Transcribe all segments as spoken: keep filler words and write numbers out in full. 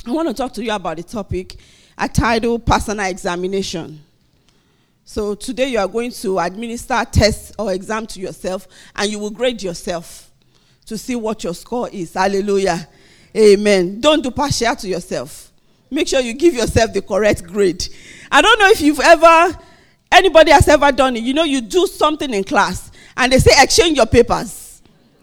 I want to talk to you about the topic I titled Personal Examination. So today you are going to administer tests or exam to yourself, and you will grade yourself to see what your score is. Hallelujah. Amen. Don't do partial to yourself. Make sure you give yourself the correct grade. I don't know if you've ever, anybody has ever done it. You know, you do something in class, and they say exchange your papers.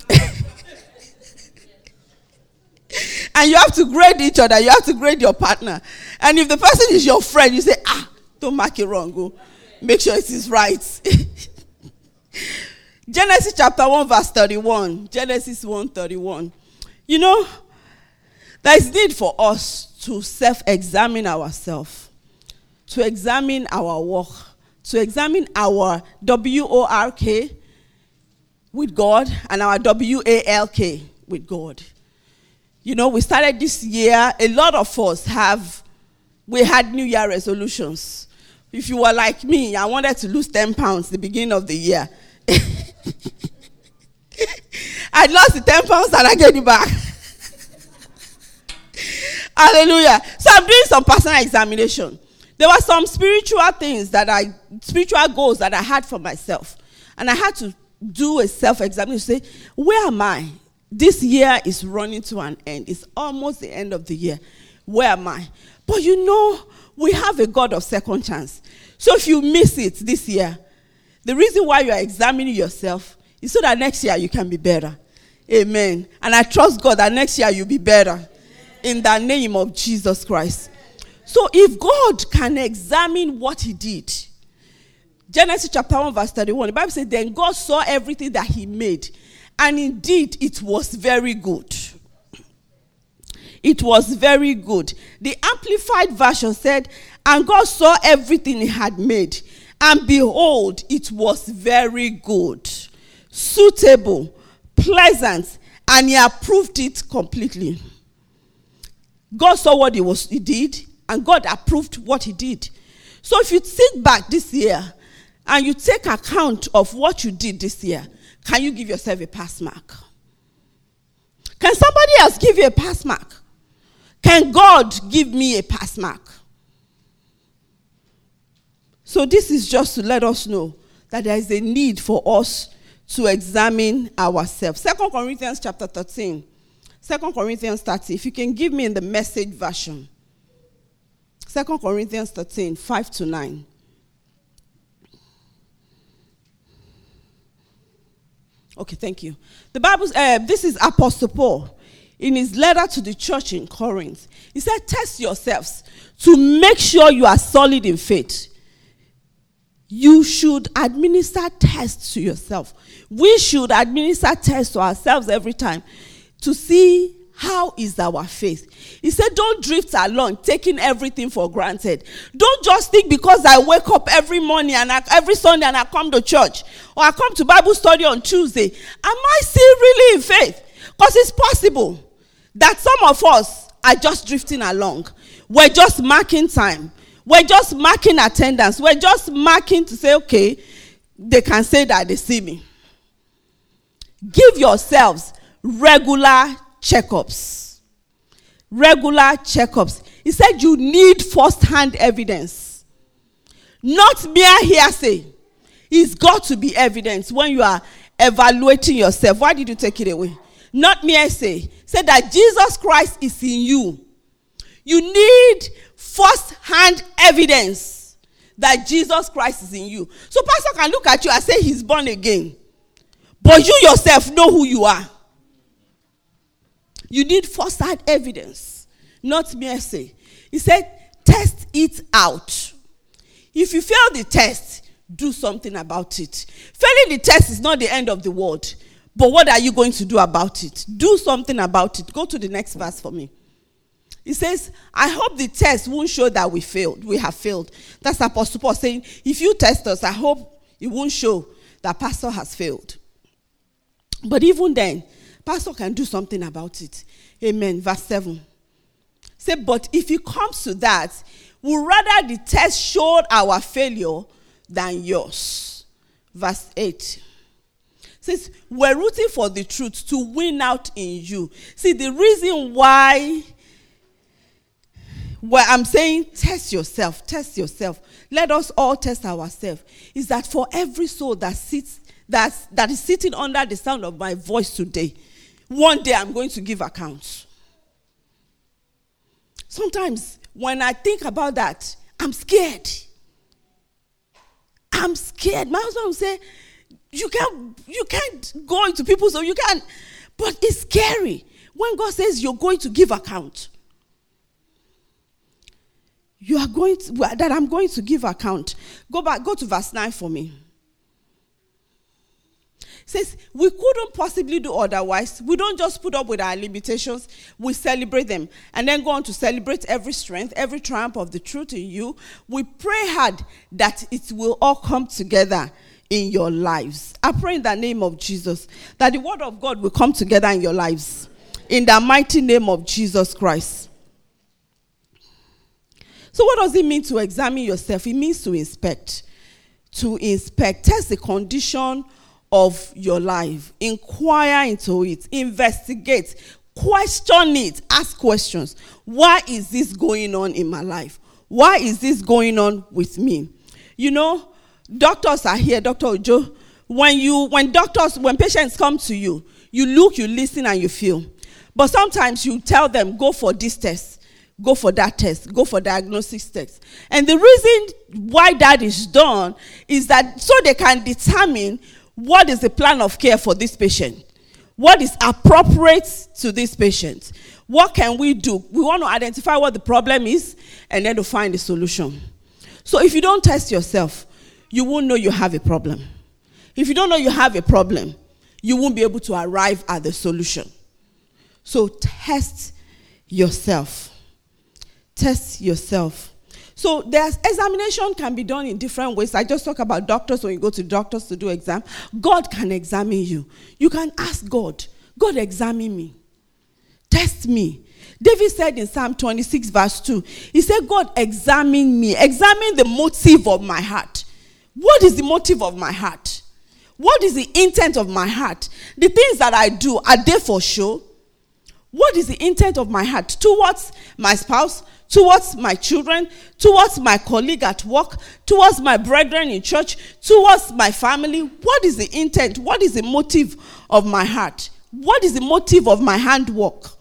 And you have to grade each other. You have to grade your partner. And if the person is your friend, you say, ah, don't mark it wrong. Go. Make sure it is right. Genesis chapter one, verse thirty-one. Genesis one, thirty-one. You know, there is need for us to self-examine ourselves, to examine our work, to examine our W O R K with God and our W A L K with God. You know, we started this year, a lot of us have, we had New Year resolutions. If you were like me, I wanted to lose ten pounds at the beginning of the year. I lost the ten pounds and I get it back. Hallelujah. So I'm doing some personal examination. There were some spiritual things that I, spiritual goals that I had for myself. And I had to do a self-examination to say, where am I? This year is running to an end. It's almost the end of the year. Where am I? But you know, we have a God of second chance. So if you miss it this year, the reason why you are examining yourself is so that next year you can be better. Amen. And I trust God that next year you'll be better. In the name of Jesus Christ. So if God can examine what he did, Genesis chapter one verse thirty-one, the Bible says, then God saw everything that he made, and indeed it was very good. It was very good. The Amplified Version said, and God saw everything he had made, and behold, it was very good, suitable, pleasant, and he approved it completely. God saw what he, was, he did, and God approved what he did. So if you sit back this year, and you take account of what you did this year, can you give yourself a pass mark? Can somebody else give you a pass mark? Can God give me a pass mark? So this is just to let us know that there is a need for us to examine ourselves. Second Corinthians chapter thirteen. Second Corinthians thirteen. If you can give me in the Message version. Second Corinthians thirteen, five to nine. Okay, thank you. The Bible, uh, this is Apostle Paul in his letter to the church in Corinth. He said, test yourselves to make sure you are solid in faith. You should administer tests to yourself. We should administer tests to ourselves every time to see how is our faith. He said, don't drift along, taking everything for granted. Don't just think because I wake up every morning and I, every Sunday and I come to church or I come to Bible study on Tuesday, am I still really in faith? Because it's possible that some of us are just drifting along. We're just marking time. We're just marking attendance. We're just marking to say, okay, they can say that they see me. Give yourselves regular checkups. Regular checkups. He said you need first-hand evidence. Not mere hearsay. It's got to be evidence when you are evaluating yourself. Why did you take it away? Not mere say. Say that Jesus Christ is in you. You need first-hand evidence that Jesus Christ is in you. So pastor can look at you and say he's born again. But you yourself know who you are. You need first-hand evidence, not mere say. He said, test it out. If you fail the test, do something about it. Failing the test is not the end of the world. But what are you going to do about it? Do something about it. Go to the next verse for me. He says, I hope the test won't show that we failed. We have failed. That's Apostle Paul saying, if you test us, I hope it won't show that pastor has failed. But even then, pastor can do something about it. Amen. Verse seven. Say, but if it comes to that, we'd rather the test showed our failure than yours. Verse eight. Says, we're rooting for the truth to win out in you. See, the reason why where I'm saying test yourself, test yourself. Let us all test ourselves. Is that for every soul that sits, that's, that is sitting under the sound of my voice today, one day I'm going to give accounts. Sometimes when I think about that, I'm scared. I'm scared. My husband will say, you can't, you can't go into people's, so you can't. But it's scary when God says you're going to give account. You are going to, that I'm going to give account. Go back, go to verse nine for me. It says, we couldn't possibly do otherwise. We don't just put up with our limitations. We celebrate them. And then go on to celebrate every strength, every triumph of the truth in you. We pray hard that it will all come together in your lives. I pray in the name of Jesus that the word of God will come together in your lives. In the mighty name of Jesus Christ. So what does it mean to examine yourself? It means to inspect. To inspect. Test the condition of your life. Inquire into it. Investigate. Question it. Ask questions. Why is this going on in my life? Why is this going on with me? You know, doctors are here, Doctor Ojo. When you, when doctors, when patients come to you, you look, you listen, and you feel. But sometimes you tell them, go for this test, go for that test, go for diagnosis test. And the reason why that is done is that so they can determine what is the plan of care for this patient? What is appropriate to this patient? What can we do? We want to identify what the problem is and then to find a solution. So if you don't test yourself, you won't know you have a problem. If you don't know you have a problem, you won't be able to arrive at the solution. So test yourself. Test yourself. So there's examination can be done in different ways. I just talk about doctors when you go to doctors to do exam. God can examine you. You can ask God, God examine me. Test me. David said in Psalm twenty-six verse two, he said, God examine me. Examine the motive of my heart. What is the motive of my heart? What is the intent of my heart? The things that I do, are they for show? What is the intent of my heart towards my spouse, towards my children, towards my colleague at work, towards my brethren in church, towards my family? What is the intent? What is the motive of my heart? What is the motive of my handwork?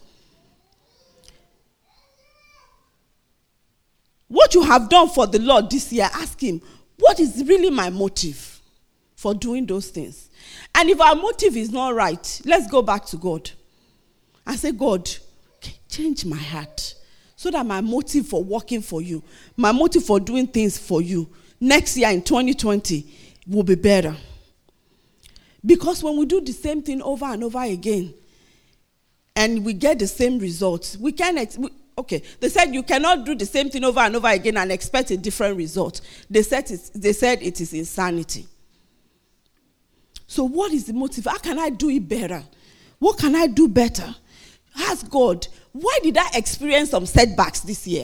What you have done for the Lord this year, ask him, what is really my motive for doing those things? And if our motive is not right, let's go back to God. I say, God, change my heart so that my motive for working for you, my motive for doing things for you, next year in twenty twenty will be better. Because when we do the same thing over and over again, and we get the same results, we can't, we, okay, they said you cannot do the same thing over and over again and expect a different result. They said it, they said it is insanity. So what is the motive? How can I do it better? What can I do better? Ask God, why did I experience some setbacks this year?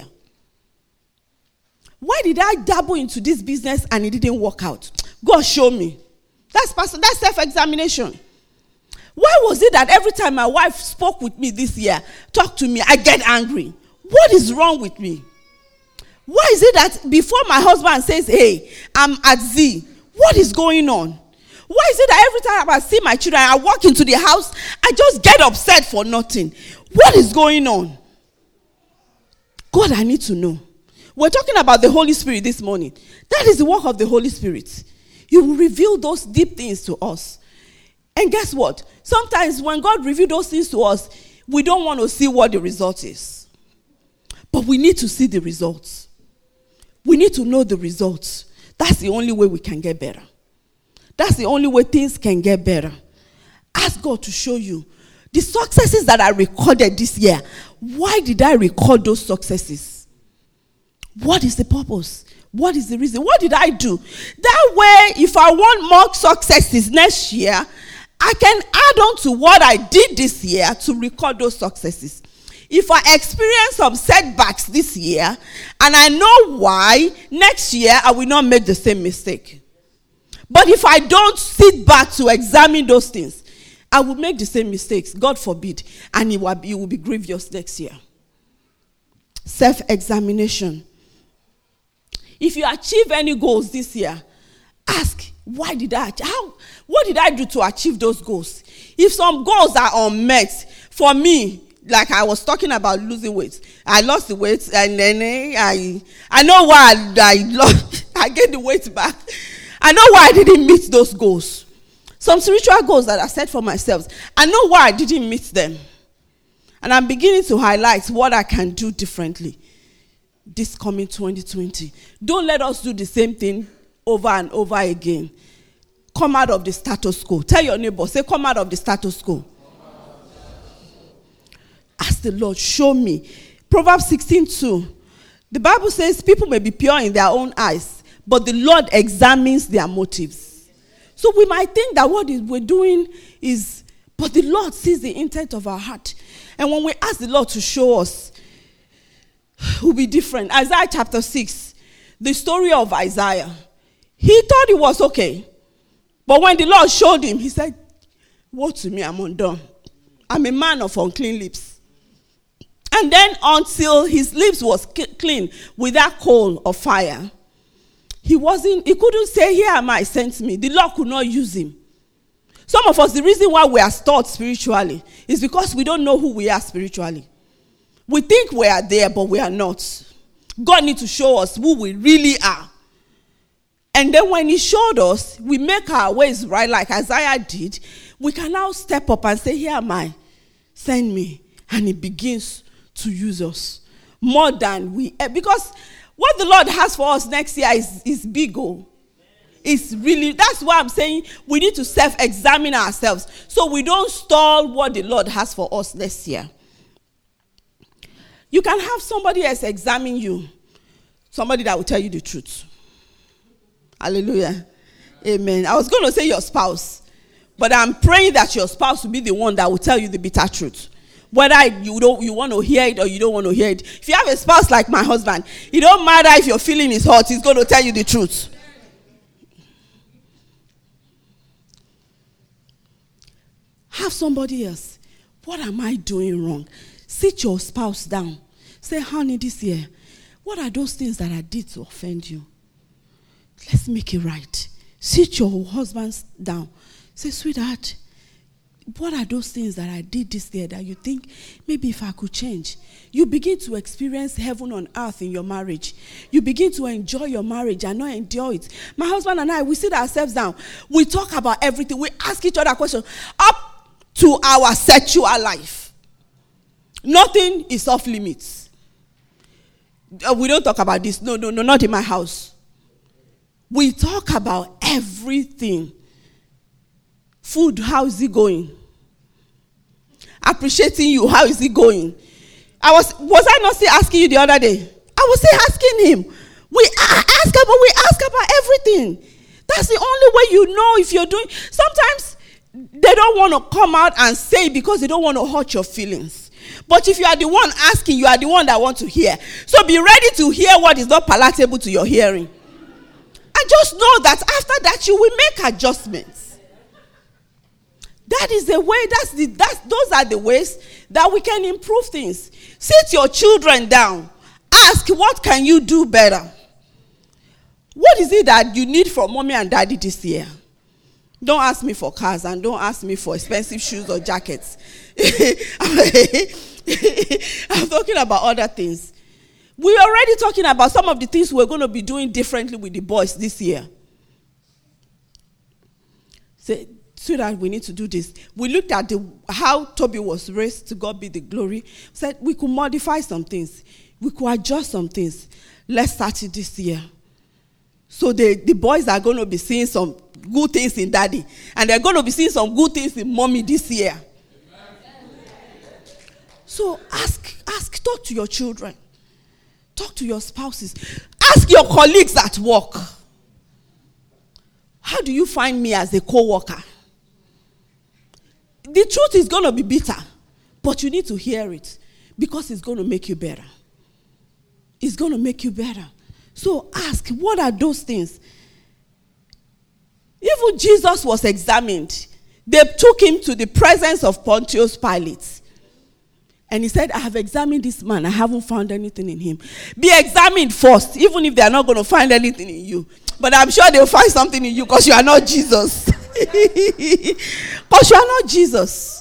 Why did I dabble into this business and it didn't work out? God, show me. That's person, that's self-examination. Why was it that every time my wife spoke with me this year, talked to me, I get angry? What is wrong with me? Why is it that before my husband says, hey, I'm at Z, what is going on? Why is it that every time I see my children, I walk into the house, I just get upset for nothing? What is going on? God, I need to know. We're talking about the Holy Spirit this morning. That is the work of the Holy Spirit. He will reveal those deep things to us. And guess what? Sometimes when God reveals those things to us, we don't want to see what the result is. But we need to see the results. We need to know the results. That's the only way we can get better. That's the only way things can get better. Ask God to show you the successes that I recorded this year. Why did I record those successes? What is the purpose? What is the reason? What did I do? That way, if I want more successes next year, I can add on to what I did this year to record those successes. If I experience some setbacks this year, and I know why, next year I will not make the same mistake. But if I don't sit back to examine those things, I will make the same mistakes, God forbid, and it will be, it will be grievous next year. self-examination. If you achieve any goals this year, ask, why did I, how, what did I do to achieve those goals? If some goals are unmet, for me, like I was talking about losing weight, I lost the weight, and then I, I know why I, I lost, I get the weight back. I know why I didn't meet those goals. Some spiritual goals that I set for myself, I know why I didn't meet them. And I'm beginning to highlight what I can do differently this coming twenty twenty. Don't let us do the same thing over and over again. Come out of the status quo. Tell your neighbor, say, come out of the status quo. Ask the Lord, show me. Proverbs sixteen two. The Bible says people may be pure in their own eyes, but the Lord examines their motives. So we might think that what we're doing is, but the Lord sees the intent of our heart. And when we ask the Lord to show us, it will be different. Isaiah chapter six, the story of Isaiah. He thought it was okay. But when the Lord showed him, he said, woe to me, I'm undone. I'm a man of unclean lips. And then until his lips was clean without coal or fire, he wasn't, he couldn't say, here am I, sent me. The Lord could not use him. Some of us, the reason why we are stalled spiritually is because we don't know who we are spiritually. We think we are there, but we are not. God needs to show us who we really are. And then when he showed us, we make our ways right like Isaiah did. We can now step up and say, here am I, send me. And he begins to use us more than we, because what the Lord has for us next year is, is big. Oh. It's really, that's why I'm saying we need to self-examine ourselves so we don't stall what the Lord has for us next year. You can have somebody else examine you, somebody that will tell you the truth. Hallelujah. Amen. I was going to say your spouse, but I'm praying that your spouse will be the one that will tell you the bitter truth. Whether you don't, you want to hear it or you don't want to hear it. If you have a spouse like my husband, it don't matter if your feeling is hot, he's going to tell you the truth. Have somebody else. What am I doing wrong? Sit your spouse down. Say, honey, this year, what are those things that I did to offend you? Let's make it right. Sit your husband down. Say, sweetheart, what are those things that I did this year that you think maybe if I could change? You begin to experience heaven on earth in your marriage. You begin to enjoy your marriage and not endure it. My husband and I, we sit ourselves down. We talk about everything. We ask each other questions up to our sexual life. Nothing is off limits. We don't talk about this. No, no, no, not in my house. We talk about everything. Food, how is it going? Appreciating you, how is it going? I was was I not still asking you the other day? I was still asking him. We ask about we ask about everything. That's the only way you know if you're doing. Sometimes they don't want to come out and say because they don't want to hurt your feelings. But if you are the one asking, you are the one that wants to hear. So be ready to hear what is not palatable to your hearing. And just know that after that you will make adjustments. That is the way, that's the, that's, those are the ways that we can improve things. Sit your children down. Ask, what can you do better? What is it that you need from mommy and daddy this year? Don't ask me for cars and don't ask me for expensive shoes or jackets. I'm talking about other things. We're already talking about some of the things we're going to be doing differently with the boys this year. Say, so that we need to do this. We looked at the, how Toby was raised, to God be the glory. Said we could modify some things. We could adjust some things. Let's start it this year. So the, the boys are going to be seeing some good things in daddy. And they're going to be seeing some good things in mommy this year. So ask, ask, talk to your children. Talk to your spouses. Ask your colleagues at work. How do you find me as a co-worker? The truth is going to be bitter, but you need to hear it because it's going to make you better. It's going to make you better. So ask, what are those things? Even Jesus was examined. They took him to the presence of Pontius Pilate. And he said, I have examined this man. I haven't found anything in him. Be examined first, even if they are not going to find anything in you. But I'm sure they'll find something in you because you are not Jesus. Because you are not Jesus.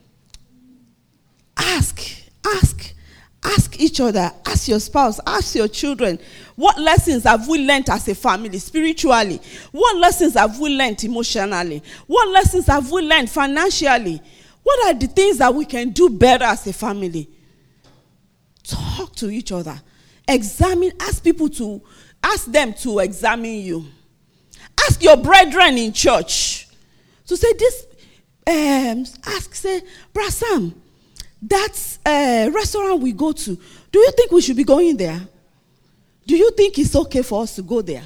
Ask, ask, ask each other, ask your spouse, ask your children. What lessons have we learned as a family, spiritually? What lessons have we learned emotionally? What lessons have we learned financially? What are the things that we can do better as a family? Talk to each other. Examine, ask people to, ask them to examine you. Ask your brethren in church to say this, um, ask, say, Brother Sam, that uh, restaurant we go to, do you think we should be going there? Do you think it's okay for us to go there?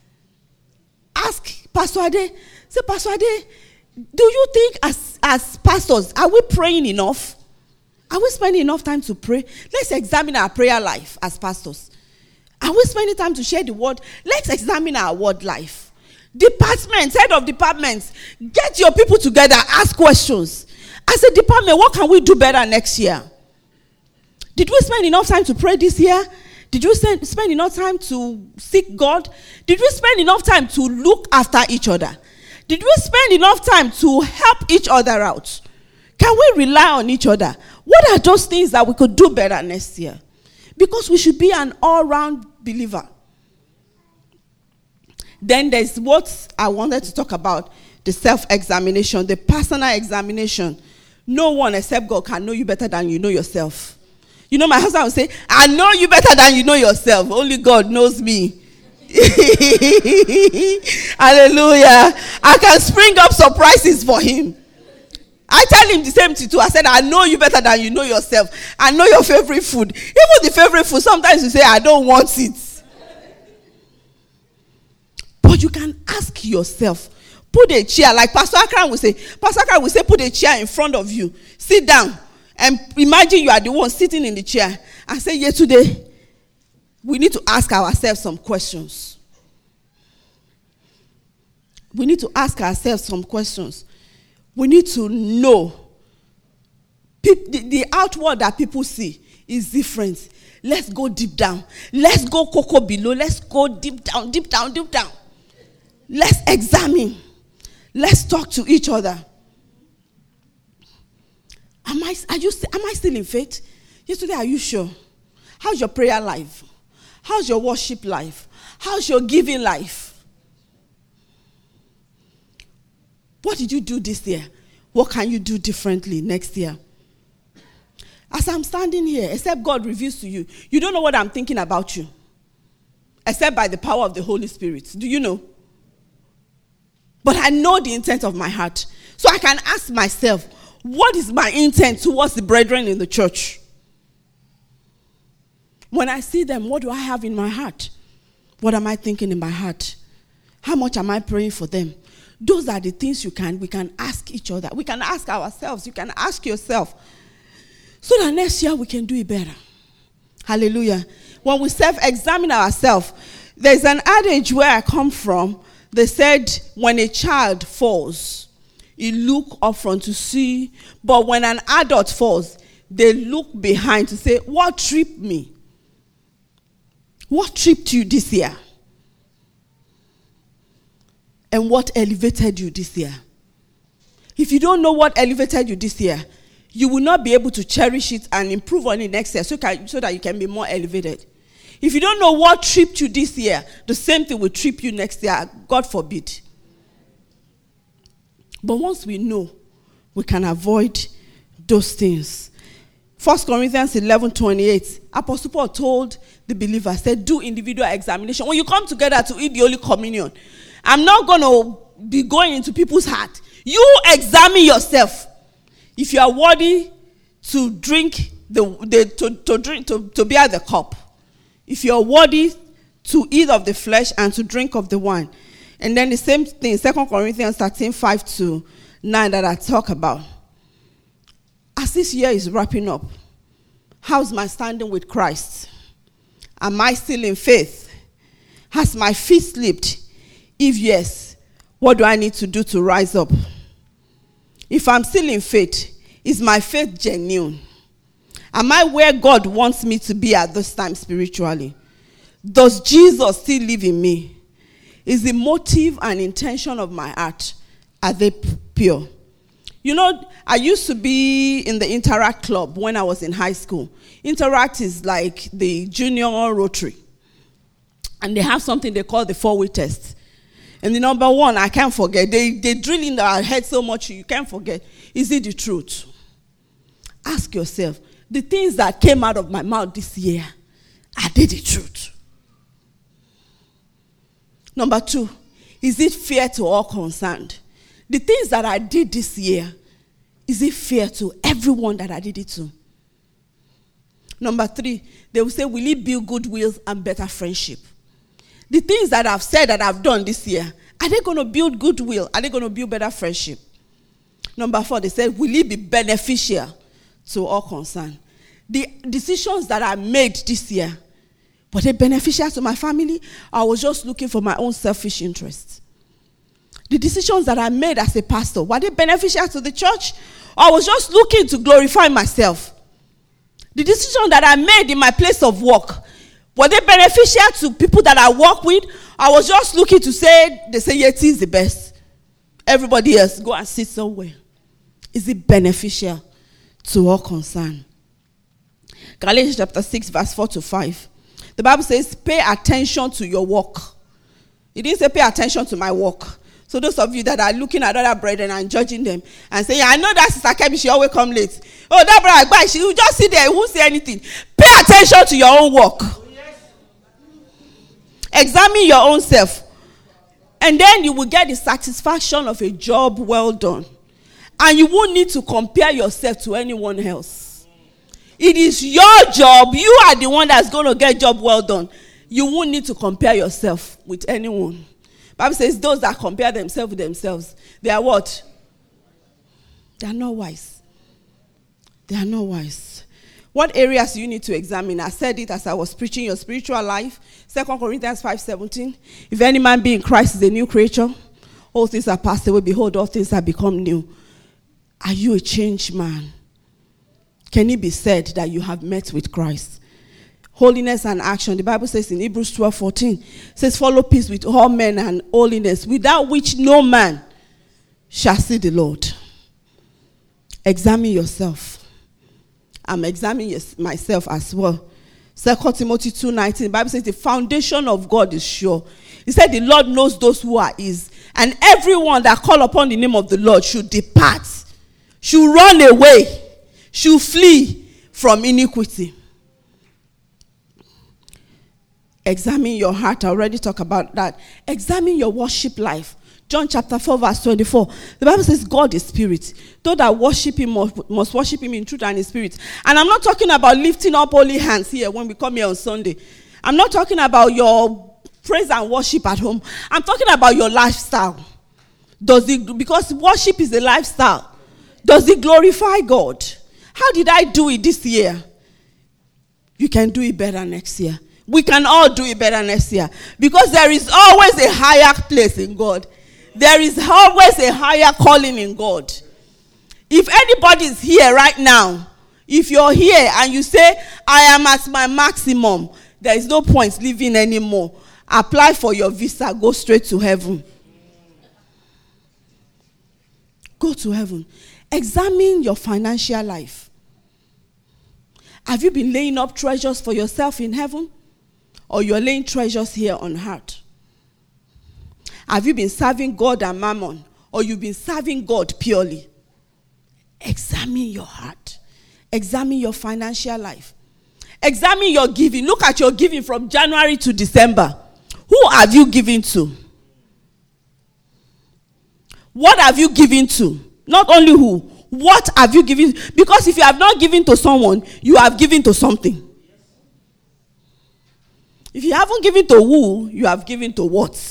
Ask Pastor Ade, say, Pastor Ade, do you think as, as pastors, are we praying enough? Are we spending enough time to pray? Let's examine our prayer life as pastors. Are we spending time to share the word? Let's examine our word life. Departments, head of departments, get your people together, ask questions. As a department, what can we do better next year? Did we spend enough time to pray this year? Did we spend, spend enough time to seek God? Did we spend enough time to look after each other? Did we spend enough time to help each other out? Can we rely on each other? What are those things that we could do better next year? Because we should be an all-round believer. Then there's what I wanted to talk about, the self-examination, the personal examination. No one except God can know you better than you know yourself. You know, my husband will say, I know you better than you know yourself. Only God knows me. Hallelujah. I can spring up surprises for him. I tell him the same thing too. I said, I know you better than you know yourself. I know your favorite food. Even the favorite food, sometimes you say, I don't want it. But you can ask yourself, put a chair, like Pastor Akram will say, Pastor Akram will say, put a chair in front of you. Sit down. And imagine you are the one sitting in the chair. And say, yeah, today, we need to ask ourselves some questions. We need to ask ourselves some questions. We need to know. The, the outward that people see is different. Let's go deep down. Let's go cocoa below. Let's go deep down, deep down, deep down. Let's examine. Let's talk to each other. Am I, are you, am I still in faith? Yesterday, are you sure? How's your prayer life? How's your worship life? How's your giving life? What did you do this year? What can you do differently next year? As I'm standing here, except God reveals to you, you don't know what I'm thinking about you. Except by the power of the Holy Spirit. Do you know? But I know the intent of my heart. So I can ask myself, what is my intent towards the brethren in the church? When I see them, what do I have in my heart? What am I thinking in my heart? How much am I praying for them? Those are the things you can, we can ask each other. We can ask ourselves. You can ask yourself. So that next year we can do it better. Hallelujah. When we self-examine ourselves, there's an adage where I come from. They said, when a child falls, he look up front to see. But when an adult falls, they look behind to say, what tripped me? What tripped you this year? And what elevated you this year? If you don't know what elevated you this year, you will not be able to cherish it and improve on it next year so, can, so that you can be more elevated. If you don't know what tripped you this year, the same thing will trip you next year. God forbid. But once we know, we can avoid those things. First Corinthians eleven twenty-eight, Apostle Paul told the believers, said, do individual examination. When you come together to eat the Holy Communion, I'm not going to be going into people's heart. You examine yourself. If you are worthy to drink, the, the to, to, drink to, to bear the cup. If you are worthy to eat of the flesh and to drink of the wine. And then the same thing, Second Corinthians thirteen, five to nine that I talk about. As this year is wrapping up, how's my standing with Christ? Am I still in faith? Has my feet slipped? If yes, what do I need to do to rise up? If I'm still in faith, is my faith genuine? Am I where God wants me to be at this time spiritually? Does Jesus still live in me? Is the motive and intention of my heart, are they pure? You know, I used to be in the Interact Club when I was in high school. Interact is like the junior Rotary. And they have something they call the four-way test. And the number one, I can't forget. They, they drill in our head so much you can't forget. Is it the truth? Ask yourself, the things that came out of my mouth this year, are they the truth? Number two, is it fair to all concerned? The things that I did this year, is it fair to everyone that I did it to? Number three, they will say, will it build goodwill and better friendship? The things that I've said that I've done this year, are they going to build goodwill? Are they going to build better friendship? Number four, they said, will it be beneficial to all concerned? The decisions that I made this year, were they beneficial to my family? I was just looking for my own selfish interests. The decisions that I made as a pastor, were they beneficial to the church? Or I was just looking to glorify myself? The decision that I made in my place of work, were they beneficial to people that I work with? I was just looking to say, they say Yeti is the best. Everybody else, go and sit somewhere. Is it beneficial to all concerned? Galatians chapter six, verse four to five. The Bible says, pay attention to your work. It didn't say pay attention to my work. So those of you that are looking at other brethren and judging them and saying, I know that Sister Kemi, she always come late. Oh, that brother, she will just sit there, he won't say anything. Pay attention to your own work. Examine your own self. And then you will get the satisfaction of a job well done. And you won't need to compare yourself to anyone else. It is your job. You are the one that's going to get job well done. You won't need to compare yourself with anyone. Bible says those that compare themselves with themselves, they are what? They are not wise. They are not wise. What areas do you need to examine? I said it as I was preaching your spiritual life. Second Corinthians five seventeen. If any man be in Christ is a new creature, all things are passed away. Behold, all things have become new. Are you a changed man? Can it be said that you have met with Christ? Holiness and action. The Bible says in Hebrews twelve fourteen, says, follow peace with all men and holiness, without which no man shall see the Lord. Examine yourself. I'm examining myself as well. Second Timothy two nineteen, the Bible says the foundation of God is sure. He said the Lord knows those who are his, and everyone that call upon the name of the Lord should depart, should run away, should flee from iniquity. Examine your heart. I already talked about that. Examine your worship life. John chapter four, verse twenty-four. The Bible says God is spirit. Those that worship him must, must worship him in truth and in spirit. And I'm not talking about lifting up holy hands here when we come here on Sunday. I'm not talking about your praise and worship at home. I'm talking about your lifestyle. Does it, because worship is a lifestyle. Does it glorify God? How did I do it this year? You can do it better next year. We can all do it better next year. Because there is always a higher place in God. There is always a higher calling in God. If anybody is here right now, if you're here and you say, I am at my maximum, there is no point living anymore. Apply for your visa. Go straight to heaven. Go to heaven. Examine your financial life. Have you been laying up treasures for yourself in heaven? Or you're laying treasures here on earth? Have you been serving God and mammon? Or you've been serving God purely? Examine your heart. Examine your financial life. Examine your giving. Look at your giving from January to December. Who have you given to? What have you given to? Not only who. What have you given? Because if you have not given to someone, you have given to something. If you haven't given to who, you have given to what?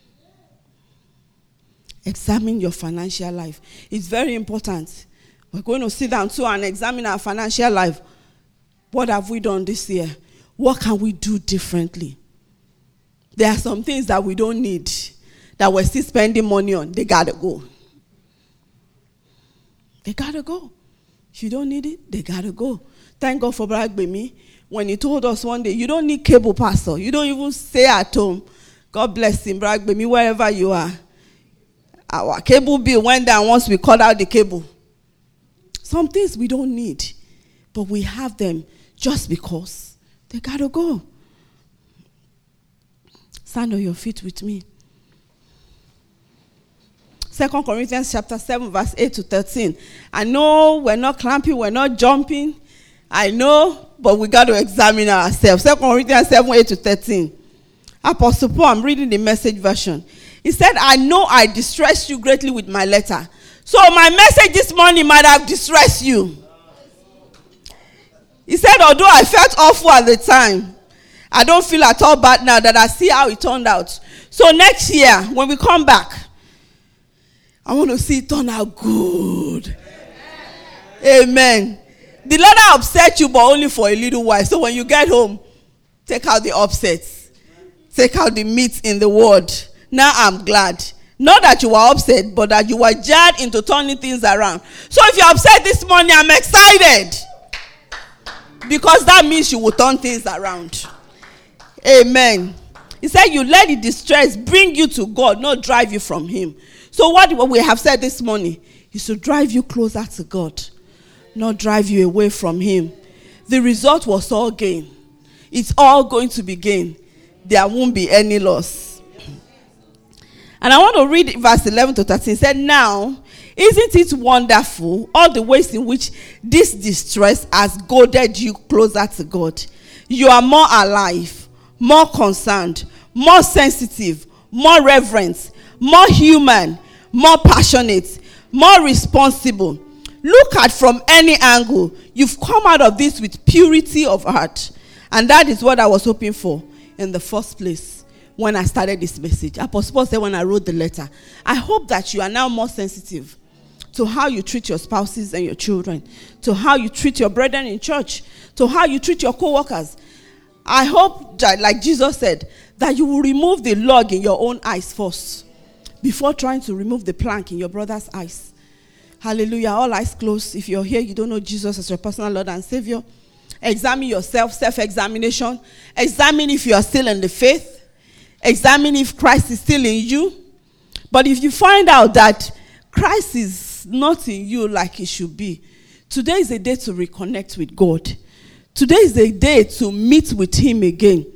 Examine your financial life. It's very important. We're going to sit down too and examine our financial life. What have we done this year? What can we do differently? There are some things that we don't need, that we're still spending money on. They gotta go. They gotta go. If you don't need it, they gotta go. thank God for Brother Gbemi when he told us one day, you don't need cable, Pastor. You don't even stay at home. God bless him, Brother Gbemi, wherever you are. Our cable bill went down once we cut out the cable. Some things we don't need, but we have them just because they gotta go. Stand on your feet with me. Second Corinthians chapter seven, verse eight to thirteen. I know we're not clamping, we're not jumping. I know, but we got to examine ourselves. Second Corinthians seven, eight to thirteen. Apostle Paul, I'm reading the Message version. He said, I know I distressed you greatly with my letter. So my message this morning might have distressed you. He said, although I felt awful at the time, I don't feel at all bad now that I see how it turned out. So next year, when we come back, I want to see it turn out good. Amen. The letter upset you, but only for a little while. So when you get home, take out the upsets. Take out the meat in the word. Now I'm glad. Not that you were upset, but that you were jarred into turning things around. So if you're upset this morning, I'm excited. Because that means you will turn things around. Amen. He said you let the distress bring you to God, not drive you from him. So what we have said this morning is to drive you closer to God, not drive you away from him. The result was all gain. It's all going to be gain. There won't be any loss. And I want to read verse eleven to thirteen. It said, now, isn't it wonderful all the ways in which this distress has goaded you closer to God? You are more alive, more concerned, more sensitive, more reverent, more human, more passionate, more responsible. Look at from any angle. You've come out of this with purity of heart. And that is what I was hoping for in the first place when I started this message. Apostle Paul said when I wrote the letter, I hope that you are now more sensitive to how you treat your spouses and your children, to how you treat your brethren in church, to how you treat your co-workers. I hope that, like Jesus said, that you will remove the log in your own eyes first before trying to remove the plank in your brother's eyes. Hallelujah. All eyes closed. If you're here, you don't know Jesus as your personal Lord and Savior. Examine yourself, self-examination. Examine if you are still in the faith. Examine if Christ is still in you. But if you find out that Christ is not in you like he should be, today is a day to reconnect with God. Today is a day to meet with him again.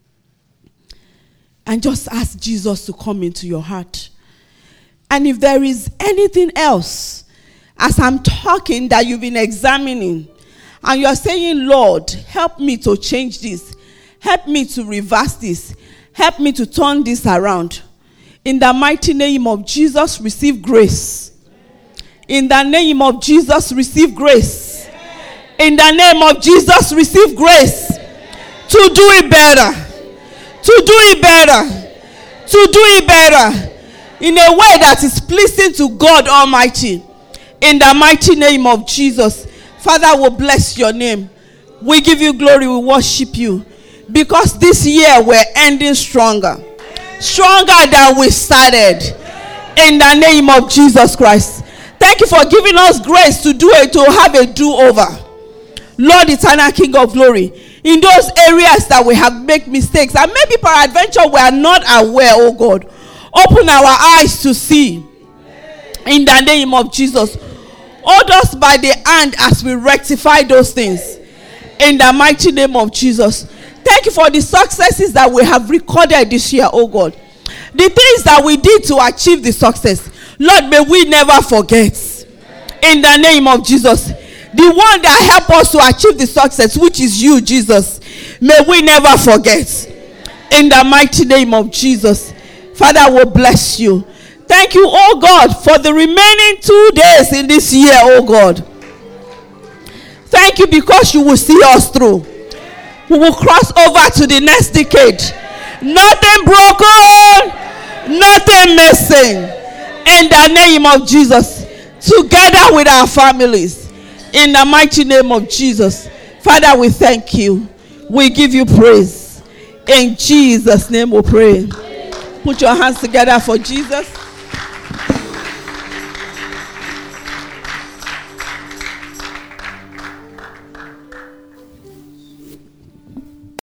And just ask Jesus to come into your heart. And if there is anything else, as I'm talking, that you've been examining, and you're saying, Lord, help me to change this. Help me to reverse this. Help me to turn this around. In the mighty name of Jesus, receive grace. In the name of Jesus, receive grace. In the name of Jesus, receive grace. To do it better. To do it better. To do it better. In a way that is pleasing to God Almighty. In the mighty name of Jesus. Father, we bless your name. We give you glory. We worship you. Because this year we're ending stronger. Stronger than we started. In the name of Jesus Christ. Thank you for giving us grace to do it, to have a do-over. Lord, eternal King of glory. In those areas that we have made mistakes. And maybe peradventure we are not aware, oh God. Open our eyes to see. In the name of Jesus. Hold us by the hand as we rectify those things. In the mighty name of Jesus. Thank you for the successes that we have recorded this year, oh God. The things that we did to achieve the success. Lord, may we never forget. In the name of Jesus. The one that helped us to achieve the success, which is you, Jesus. May we never forget. In the mighty name of Jesus. Father, we bless you. Thank you, oh God, for the remaining two days in this year, oh God. Thank you because you will see us through. We will cross over to the next decade. Nothing broken, nothing missing. In the name of Jesus. Together with our families. In the mighty name of Jesus. Father, we thank you. We give you praise. In Jesus' name we pray. Put your hands together for Jesus.